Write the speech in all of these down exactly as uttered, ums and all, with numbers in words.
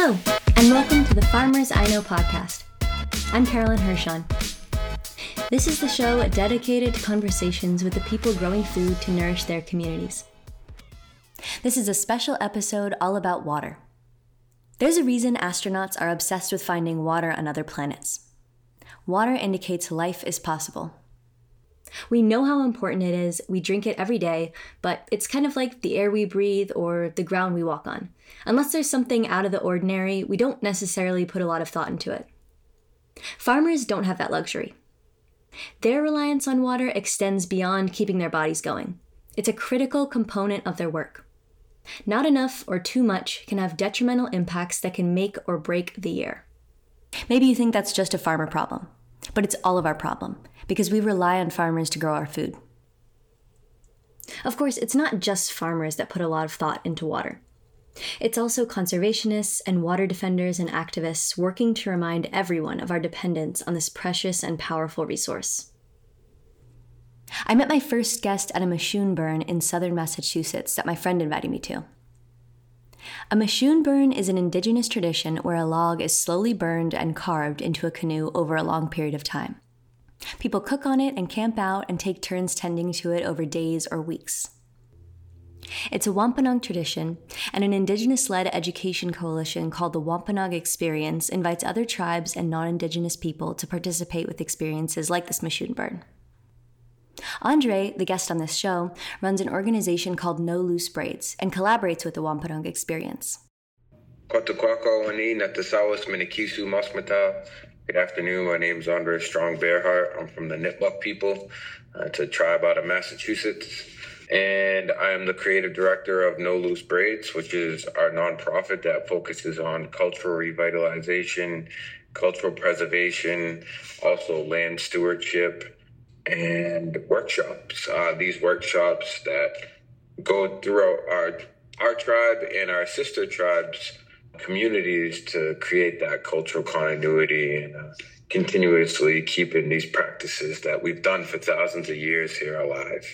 Hello, and welcome to the Farmers I Know podcast. I'm Carolyn Hirschon. This is the show dedicated to conversations with the people growing food to nourish their communities. This is a special episode all about water. There's a reason astronauts are obsessed with finding water on other planets. Water indicates life is possible. We know how important it is, we drink it every day, but it's kind of like the air we breathe or the ground we walk on. Unless there's something out of the ordinary, we don't necessarily put a lot of thought into it. Farmers don't have that luxury. Their reliance on water extends beyond keeping their bodies going. It's a critical component of their work. Not enough or too much can have detrimental impacts that can make or break the year. Maybe you think that's just a farmer problem, but it's all of our problem, because we rely on farmers to grow our food. Of course, it's not just farmers that put a lot of thought into water. It's also conservationists and water defenders and activists working to remind everyone of our dependence on this precious and powerful resource. I met my first guest at a Machoon burn in southern Massachusetts that my friend invited me to. A Machoon burn is an indigenous tradition where a log is slowly burned and carved into a canoe over a long period of time. People cook on it and camp out and take turns tending to it over days or weeks. It's a Wampanoag tradition, and an indigenous-led education coalition called the Wampanoag Experience invites other tribes and non-indigenous people to participate with experiences like this Machoon burn. Andre, the guest on this show, runs an organization called No Loose Braids and collaborates with the Wampanoag Experience. Good afternoon, my name is Andre Strong Bearheart. I'm from the Nipmuc people. Uh, it's a tribe out of Massachusetts. And I am the creative director of No Loose Braids, which is our nonprofit that focuses on cultural revitalization, cultural preservation, also land stewardship, and workshops. Uh, these workshops that go throughout our, our tribe and our sister tribes communities to create that cultural continuity and uh, continuously keeping these practices that we've done for thousands of years here alive.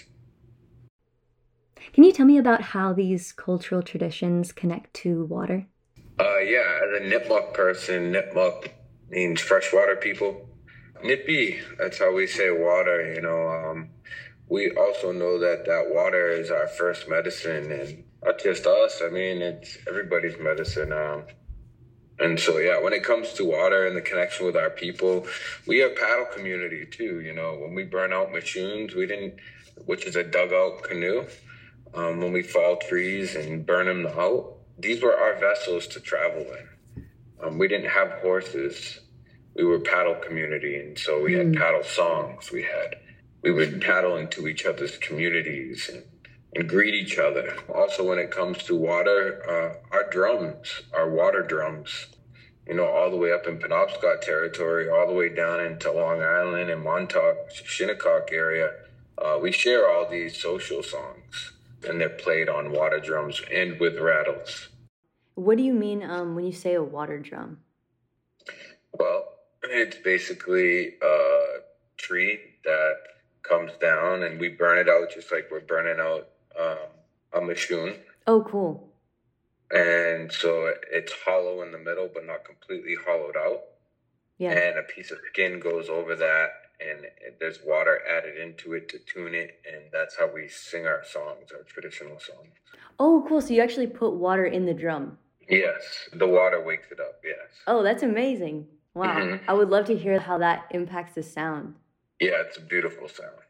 Can you tell me about how these cultural traditions connect to water? Uh, yeah, as a Nipmuc person, Nipmuc means freshwater people. Nipi, that's how we say water, you know. Um, we also know that that water is our first medicine, and not just us, I mean, it's everybody's medicine. Um, and so, yeah, when it comes to water and the connection with our people, we are paddle community too. You know, when we burn out machoons, we didn't, which is a dugout canoe, um, when we fall trees and burn them out, these were our vessels to travel in. Um, we didn't have horses. We were paddle community. And so we had paddle songs. We had, we would paddle into each other's communities and and greet each other. Also, when it comes to water, uh, our drums, our water drums, you know, all the way up in Penobscot territory, all the way down into Long Island and Montauk, Shinnecock area, uh, we share all these social songs, and they're played on water drums and with rattles. What do you mean um, when you say a water drum? Well, it's basically a tree that comes down and we burn it out just like we're burning out Um, a machoon. Oh, cool. And so it's hollow in the middle, but not completely hollowed out. Yeah. And a piece of skin goes over that, and there's water added into it to tune it, and that's how we sing our songs, our traditional songs. Oh, cool. So you actually put water in the drum? Yes. The water wakes it up, yes. Oh, that's amazing. Wow. Mm-hmm. I would love to hear how that impacts the sound. Yeah, it's a beautiful sound.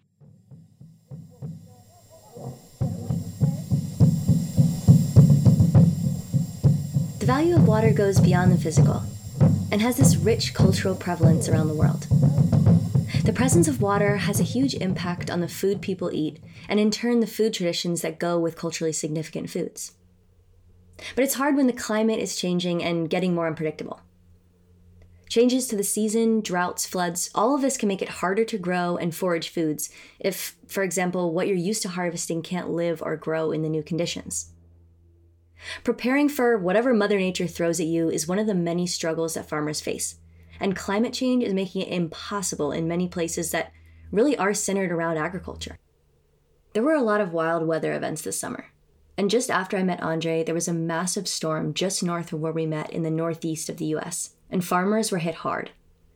The value of water goes beyond the physical and has this rich cultural prevalence around the world. The presence of water has a huge impact on the food people eat, and in turn the food traditions that go with culturally significant foods. But it's hard when the climate is changing and getting more unpredictable. Changes to the season, droughts, floods, all of this can make it harder to grow and forage foods if, for example, what you're used to harvesting can't live or grow in the new conditions. Preparing for whatever Mother Nature throws at you is one of the many struggles that farmers face, and climate change is making it impossible in many places that really are centered around agriculture. There were a lot of wild weather events this summer, And just after I met Andre, there was a massive storm just north of where we met in the northeast of the U S, and farmers were hit hard.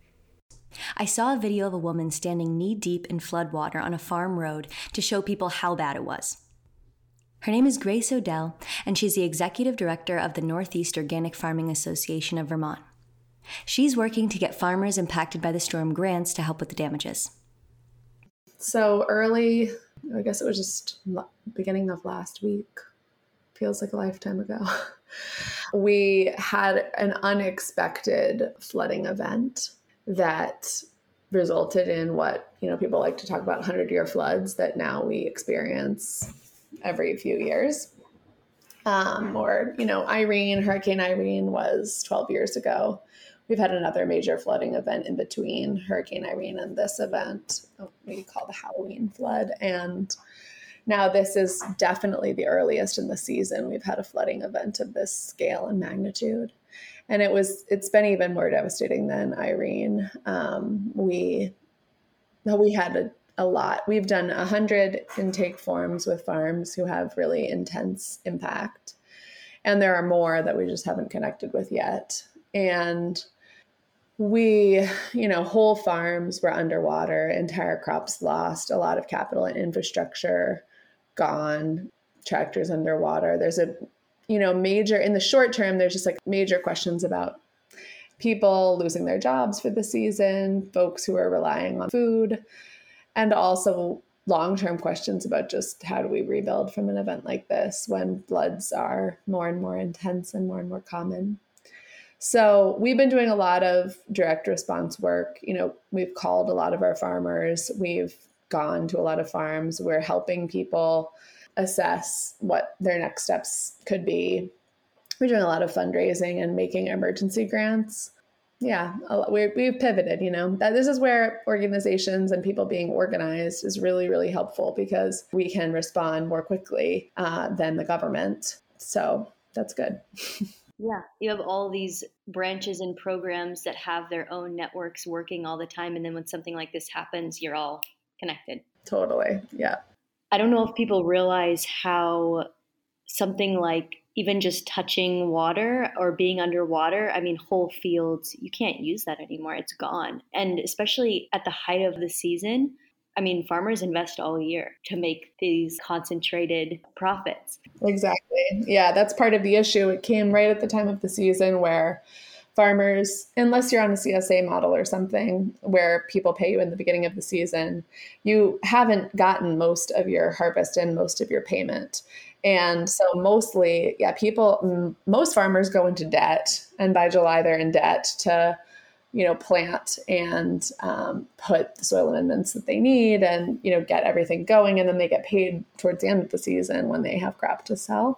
I saw a video of a woman standing knee-deep in floodwater on a farm road to show people how bad it was. Her name is Grace O'Dell, and she's the executive director of the Northeast Organic Farming Association of Vermont. She's working to get farmers impacted by the storm grants to help with the damages. So early, I guess it was just beginning of last week, feels like a lifetime ago, we had an unexpected flooding event that resulted in what, you know, people like to talk about hundred-year floods that now we experience every few years. Um, or, you know, Irene, Hurricane Irene was twelve years ago. We've had another major flooding event in between Hurricane Irene and this event, we call the Halloween flood. And now this is definitely the earliest in the season we've had a flooding event of this scale and magnitude. And it was, it's been even more devastating than Irene. Um, we, we had a, a lot. We've done a hundred intake forms with farms who have really intense impact. And there are more that we just haven't connected with yet. And we, you know, whole farms were underwater, entire crops lost, a lot of capital and infrastructure gone, tractors underwater. There's a, you know, major, in the short term, there's just like major questions about people losing their jobs for the season, folks who are relying on food, and also long-term questions about just how do we rebuild from an event like this when floods are more and more intense and more and more common. So we've been doing a lot of direct response work. You know, we've called a lot of our farmers. We've gone to a lot of farms. We're helping people assess what their next steps could be. We're doing a lot of fundraising and making emergency grants. Yeah, we we've pivoted, you know, that this is where organizations and people being organized is really, really helpful because we can respond more quickly uh, than the government. So that's good. Yeah, you have all these branches and programs that have their own networks working all the time. And then when something like this happens, you're all connected. Totally. Yeah. I don't know if people realize how something like even just touching water or being underwater, I mean, whole fields, you can't use that anymore. It's gone. And especially at the height of the season, I mean, farmers invest all year to make these concentrated profits. Exactly. Yeah, that's part of the issue. It came right at the time of the season where farmers, unless you're on a C S A model or something where people pay you in the beginning of the season, you haven't gotten most of your harvest and most of your payment. And so mostly, yeah, people, most farmers go into debt, and by July they're in debt to, you know, plant and um, put the soil amendments that they need and, you know, get everything going. And then they get paid towards the end of the season when they have crop to sell.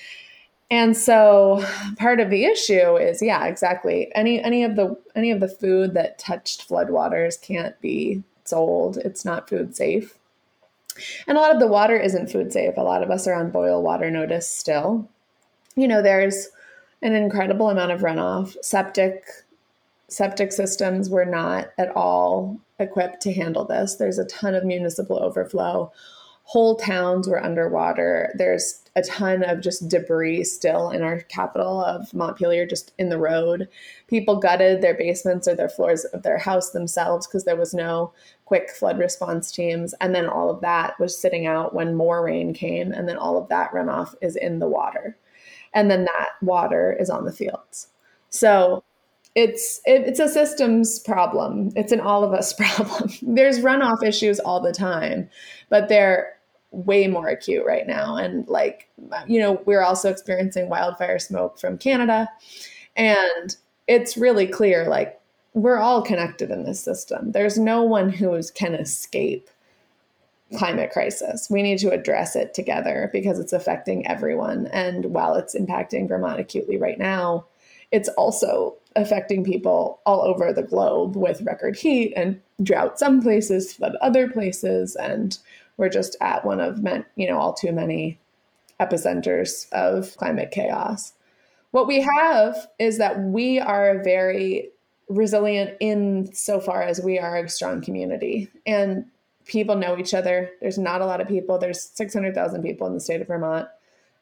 And so part of the issue is, yeah, exactly. Any, any of the, any of the food that touched floodwaters can't be sold. It's not food safe. And a lot of the water isn't food safe. A lot of us are on boil water notice still. You know, there's an incredible amount of runoff. Septic Septic systems were not at all equipped to handle this. There's a ton of municipal overflow. Whole towns were underwater. There's a ton of just debris still in our capital of Montpelier, just in the road. People gutted their basements or their floors of their house themselves because there was no quick flood response teams. And then all of that was sitting out when more rain came. And then all of that runoff is in the water. And then that water is on the fields. So It's it, it's a systems problem. It's an all of us problem. There's runoff issues all the time, but they're way more acute right now. And like, you know, we're also experiencing wildfire smoke from Canada. And it's really clear, like, we're all connected in this system. There's no one who can escape climate crisis. We need to address it together because it's affecting everyone. And while it's impacting Vermont acutely right now, it's also affecting people all over the globe with record heat and drought some places, flood other places. And we're just at one of, you know, all too many epicenters of climate chaos. What we have is that we are very resilient in so far as we are a strong community and people know each other. There's not a lot of people. There's six hundred thousand people in the state of Vermont.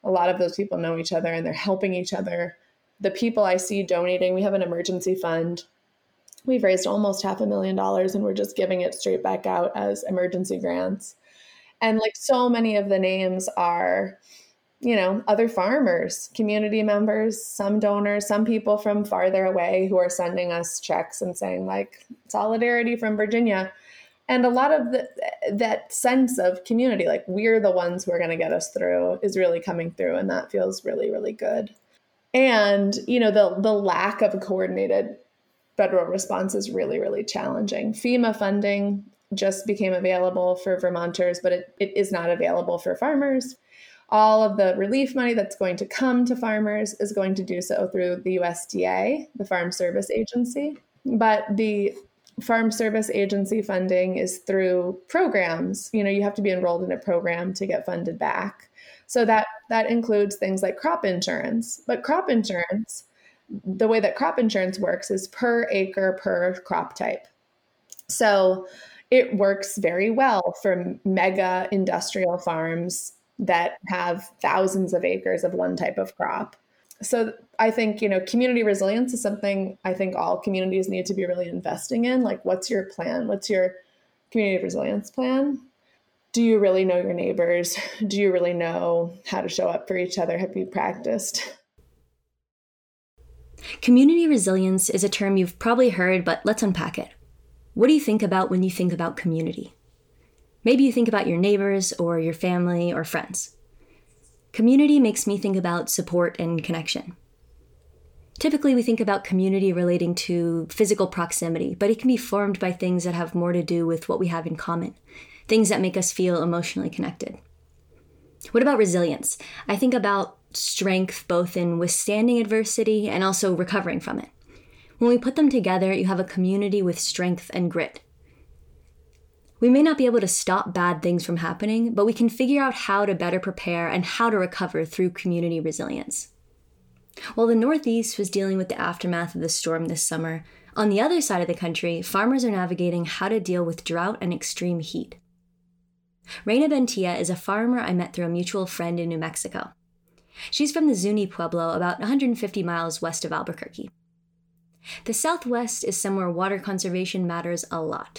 a lot of those people know each other and they're helping each other. The people I see donating, we have an emergency fund. We've raised almost half a million dollars and we're just giving it straight back out as emergency grants. And like so many of the names are, you know, other farmers, community members, some donors, some people from farther away who are sending us checks and saying like solidarity from Virginia. And a lot of the, that sense of community, like we're the ones who are going to get us through, is really coming through. And that feels really, really good. And, you know, the the lack of a coordinated federal response is really, really challenging. FEMA funding just became available for Vermonters, but it, it is not available for farmers. All of the relief money that's going to come to farmers is going to do so through the U S D A, the Farm Service Agency. But the Farm Service Agency funding is through programs. You know, you have to be enrolled in a program to get funded back. So that, that includes things like crop insurance. But crop insurance, the way that crop insurance works is per acre per crop type. So it works very well for mega industrial farms that have thousands of acres of one type of crop. So I think, you know, community resilience is something I think all communities need to be really investing in. Like, what's your plan? What's your community resilience plan? Do you really know your neighbors? Do you really know how to show up for each other? Have you practiced? Community resilience is a term you've probably heard, but let's unpack it. What do you think about when you think about community? Maybe you think about your neighbors or your family or friends. Community makes me think about support and connection. Typically, we think about community relating to physical proximity, but it can be formed by things that have more to do with what we have in common, things that make us feel emotionally connected. What about resilience? I think about strength both in withstanding adversity and also recovering from it. When we put them together, you have a community with strength and grit. We may not be able to stop bad things from happening, but we can figure out how to better prepare and how to recover through community resilience. While the Northeast was dealing with the aftermath of the storm this summer, on the other side of the country, farmers are navigating how to deal with drought and extreme heat. Reina Bentia is a farmer I met through a mutual friend in New Mexico. She's from the Zuni Pueblo, about one hundred fifty miles west of Albuquerque. The Southwest is somewhere water conservation matters a lot.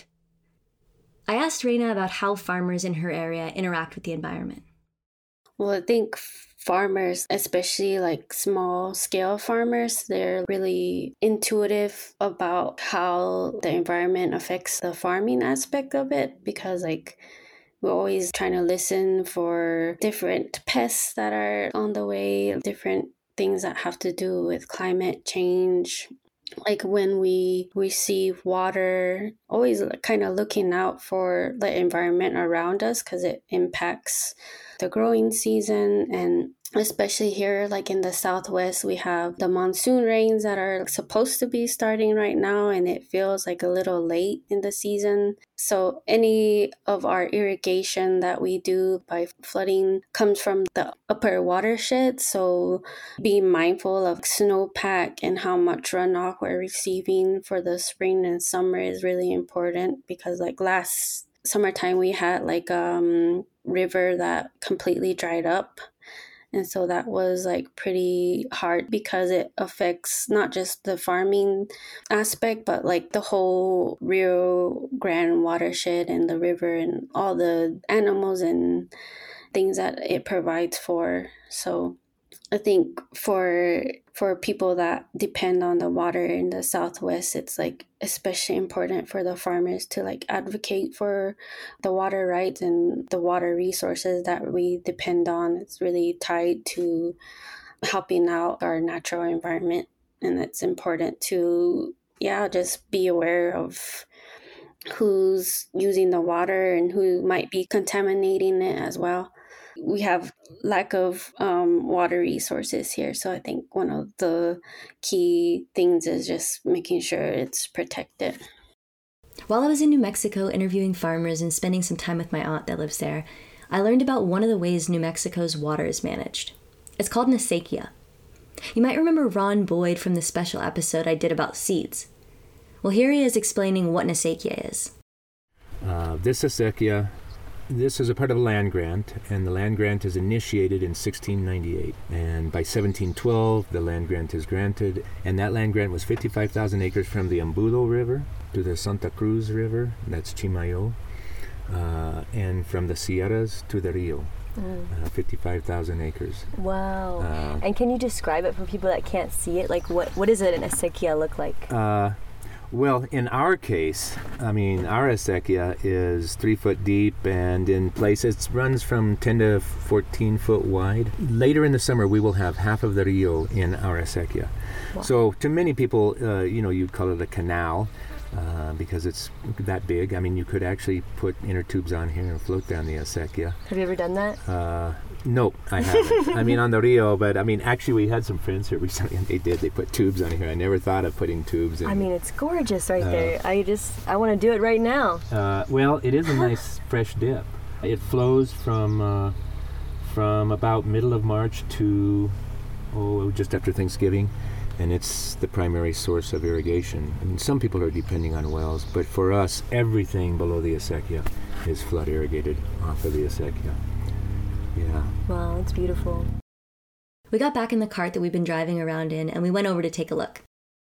I asked Reina about how farmers in her area interact with the environment. Well, I think farmers, especially like small scale farmers, they're really intuitive about how the environment affects the farming aspect of it, because like we're always trying to listen for different pests that are on the way, different things that have to do with climate change. Like when we receive water, always kind of looking out for the environment around us because it impacts the growing season. And especially here, like in the Southwest, we have the monsoon rains that are supposed to be starting right now, and it feels like a little late in the season. So any of our irrigation that we do by flooding comes from the upper watershed. So being mindful of snowpack and how much runoff we're receiving for the spring and summer is really important, because like last summertime we had like um river that completely dried up. And so that was like pretty hard because it affects not just the farming aspect, but like the whole Rio Grande watershed and the river and all the animals and things that it provides for. So I think for for people that depend on the water in the Southwest, it's like especially important for the farmers to like advocate for the water rights and the water resources that we depend on. It's really tied to helping out our natural environment, and it's important to yeah just be aware of who's using the water and who might be contaminating it as well. We have lack of um, water resources here. So I think one of the key things is just making sure it's protected. While I was in New Mexico interviewing farmers and spending some time with my aunt that lives there, I learned about one of the ways New Mexico's water is managed. It's called an acequia. You might remember Ron Boyd from the special episode I did about seeds. Well, here he is explaining what an acequia is. Uh, this acequia this is a part of a land grant, and the land grant is initiated in sixteen ninety-eight. And by seventeen twelve, the land grant is granted, and that land grant was fifty-five thousand acres from the Embudo River to the Santa Cruz River, that's Chimayo, uh, and from the Sierras to the Rio. Mm. Uh, fifty-five thousand acres. Wow. Uh, and can you describe it for people that can't see it? Like, what, what does an acequia look like? Uh, well, in our case, I mean, our acequia is three foot deep, and in places it runs from ten to fourteen foot wide. Later in the summer, we will have half of the Rio in our acequia. Wow. So to many people, uh, you know, you'd call it a canal. Uh, because it's that big. I mean, you could actually put inner tubes on here and float down the acequia. Have you ever done that? Uh, nope, I haven't. I mean, on the Rio, but I mean, actually, we had some friends here recently, and they did. They put tubes on here. I never thought of putting tubes in. I mean, it's gorgeous right uh, there. I just, I want to do it right now. Uh, well, it is a nice fresh dip. It flows from uh, from about middle of March to, oh, just after Thanksgiving. And it's the primary source of irrigation. I mean, some people are depending on wells, but for us, everything below the acequia is flood irrigated off of the acequia. Yeah. Wow, it's beautiful. We got back in the cart that we've been driving around in, and we went over to take a look.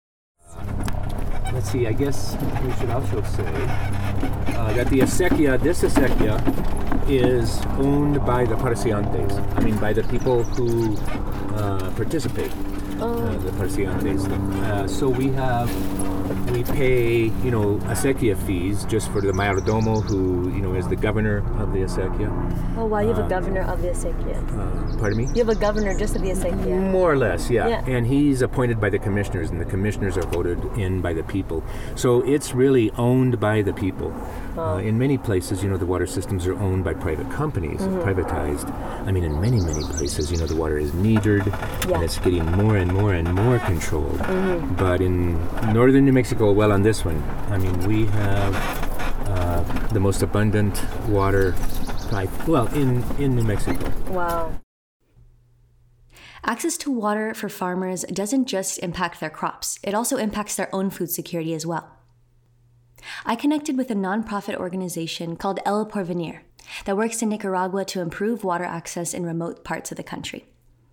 Uh, let's see, I guess we should also say uh, that the acequia, this acequia, is owned by the parciantes. I mean, by the people who uh, participate. Oh. Uh, the parciantes. Uh, so we have, we pay, you know, acequia fees just for the mayordomo, who, you know, is the governor of the acequia. Oh, wow, you have uh, a governor of the acequia. Uh, pardon me? You have a governor just of the acequia. More or less, yeah. yeah. And he's appointed by the commissioners, and the commissioners are voted in by the people. So it's really owned by the people. Oh. Uh, in many places, you know, the water systems are owned by private companies, mm-hmm. privatized. I mean, in many, many places, you know, the water is metered, yeah. and it's getting more and more and more controlled. Mm-hmm. But in northern New Mexico, well, on this one, I mean, we have uh, the most abundant water pipe, well, in, in New Mexico. Wow. Access to water for farmers doesn't just impact their crops, it also impacts their own food security as well. I connected with a nonprofit organization called El Porvenir that works in Nicaragua to improve water access in remote parts of the country.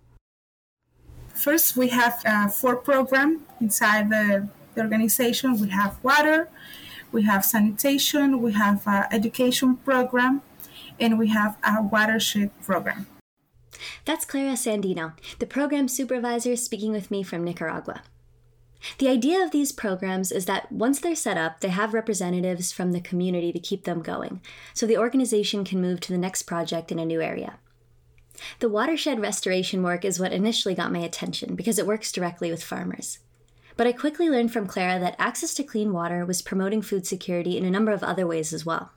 First, we have a four program inside the, the organization. We have water, we have sanitation, we have an education program, and we have a watershed program. That's Clara Sandino, the program supervisor speaking with me from Nicaragua. The idea of these programs is that once they're set up, they have representatives from the community to keep them going, so the organization can move to the next project in a new area. The watershed restoration work is what initially got my attention because it works directly with farmers. But I quickly learned from Clara that access to clean water was promoting food security in a number of other ways as well.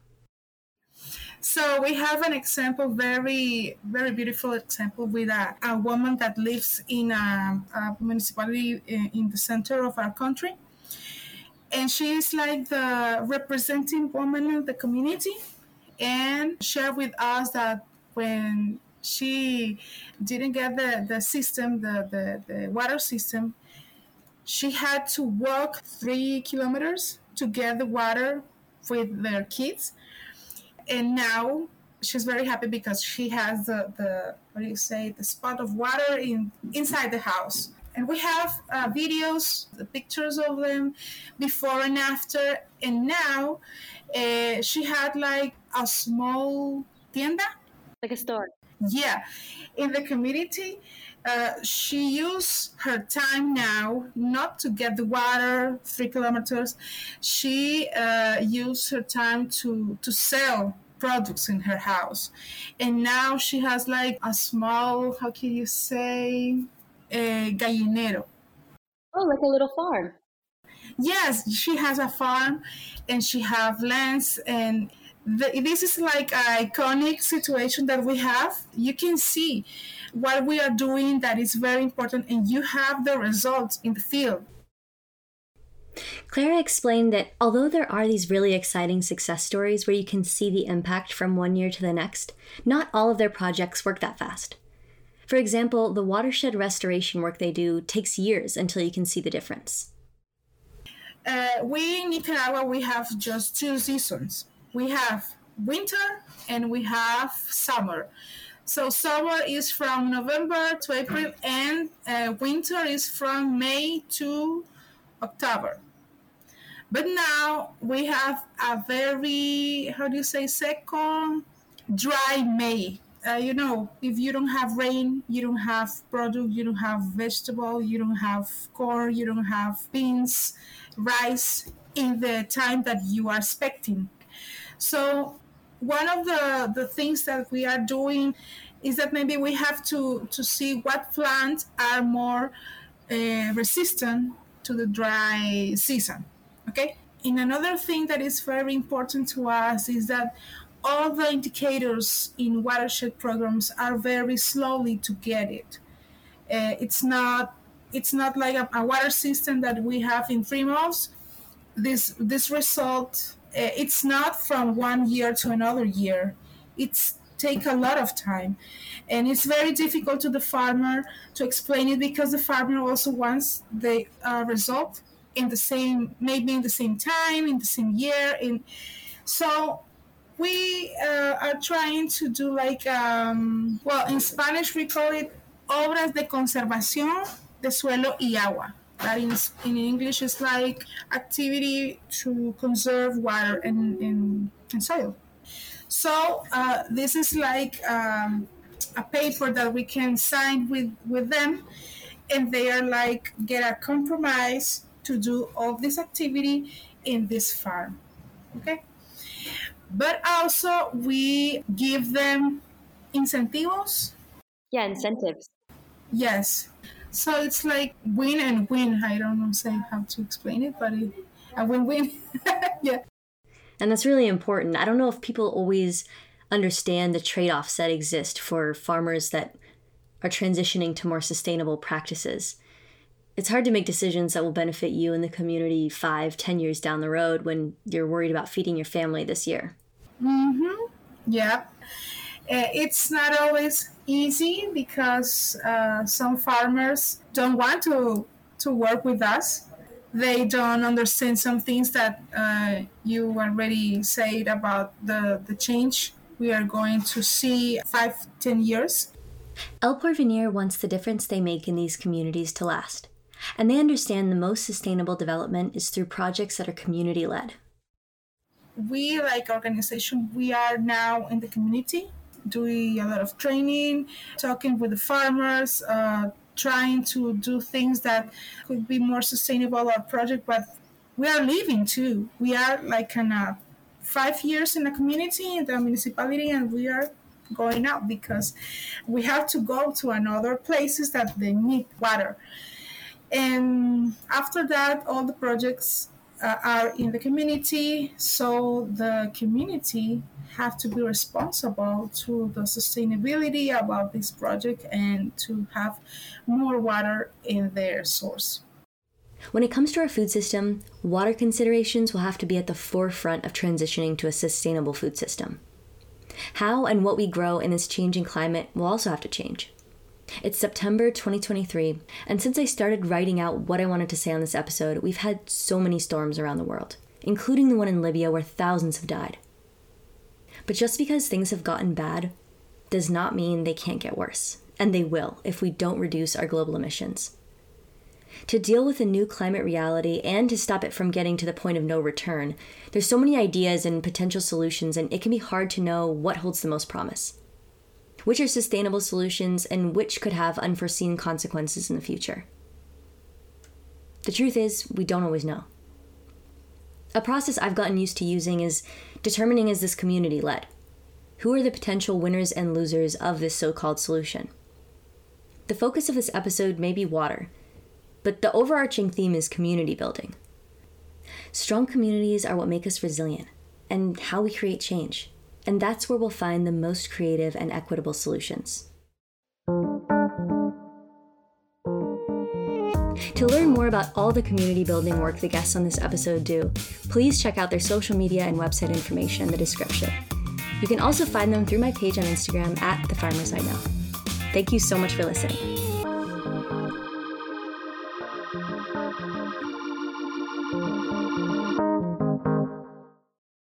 So we have an example, very, very beautiful example with a, a woman that lives in a, a municipality in, in the center of our country. And she is like the representing woman of the community, and shared with us that when she didn't get the, the system, the, the, the water system, she had to walk three kilometers to get the water with their kids. And now she's very happy because she has the, the what do you say, the spot of water in inside the house. And we have uh, videos, the pictures of them before and after. And now uh, she had like a small tienda. Like a store. Yeah. In the community, uh, she used her time now not to get the water three kilometers. She uh, used her time to, to sell products in her house. And now she has like a small, how can you say, a gallinero. Oh, like a little farm. Yes, she has a farm and she have lands, and the, this is like an iconic situation that we have. You can see what we are doing that is very important, and you have the results in the field. Clara explained that although there are these really exciting success stories where you can see the impact from one year to the next, not all of their projects work that fast. For example, the watershed restoration work they do takes years until you can see the difference. Uh, we in Nicaragua, we have just two seasons. We have winter and we have summer. So summer is from November to April, and uh, winter is from May to October. But now we have a very, how do you say, seco, dry May. Uh, you know, if you don't have rain, you don't have product, you don't have vegetable, you don't have corn, you don't have beans, rice in the time that you are expecting. So one of the, the things that we are doing is that maybe we have to, to see what plants are more uh, resistant to the dry season. Okay. And another thing that is very important to us is that all the indicators in watershed programs are very slowly to get it. Uh, it's not it's not like a, a water system that we have in three months. This this result uh, it's not from one year to another year. It's take a lot of time, and it's very difficult to the farmer to explain it because the farmer also wants the uh, result in the same, maybe in the same time, in the same year. In so we uh, are trying to do like, um, well, in Spanish we call it obras de conservación de suelo y agua. That in, in English is like activity to conserve water and, and, and soil. So uh, this is like um, a paper that we can sign with, with them, and they are like get a compromise to do all this activity in this farm. Okay. But also we give them incentivos. Yeah, incentives. Yes. So it's like win and win. I don't know say how to explain it, but it, a win-win. Yeah. And that's really important. I don't know if people always understand the trade-offs that exist for farmers that are transitioning to more sustainable practices. It's hard to make decisions that will benefit you and the community five, ten years down the road when you're worried about feeding your family this year. Mm-hmm. Yeah. Uh, it's not always easy because uh, some farmers don't want to, to work with us. They don't understand some things that uh, you already said about the, the change we are going to see five, ten years. El Porvenir wants the difference they make in these communities to last. And they understand the most sustainable development is through projects that are community-led. We, like organization, we are now in the community, doing a lot of training, talking with the farmers, uh, trying to do things that could be more sustainable our project, but we are living too. We are like in a five years in the community, in the municipality, and we are going out because we have to go to another places that they need water. And after that, all the projects uh, are in the community, so the community have to be responsible to the sustainability about this project and to have more water in their source. When it comes to our food system, water considerations will have to be at the forefront of transitioning to a sustainable food system. How and what we grow in this changing climate will also have to change. It's September twenty twenty-three, and since I started writing out what I wanted to say on this episode, we've had so many storms around the world, including the one in Libya where thousands have died. But just because things have gotten bad does not mean they can't get worse, and they will if we don't reduce our global emissions. To deal with a new climate reality and to stop it from getting to the point of no return, there's so many ideas and potential solutions, and it can be hard to know what holds the most promise. Which are sustainable solutions and which could have unforeseen consequences in the future? The truth is, we don't always know. A process I've gotten used to using is determining is this community-led? Who are the potential winners and losers of this so-called solution? The focus of this episode may be water, but the overarching theme is community building. Strong communities are what make us resilient and how we create change. And that's where we'll find the most creative and equitable solutions. To learn more about all the community building work the guests on this episode do, please check out their social media and website information in the description. You can also find them through my page on Instagram at The Farmers I Know. Thank you so much for listening.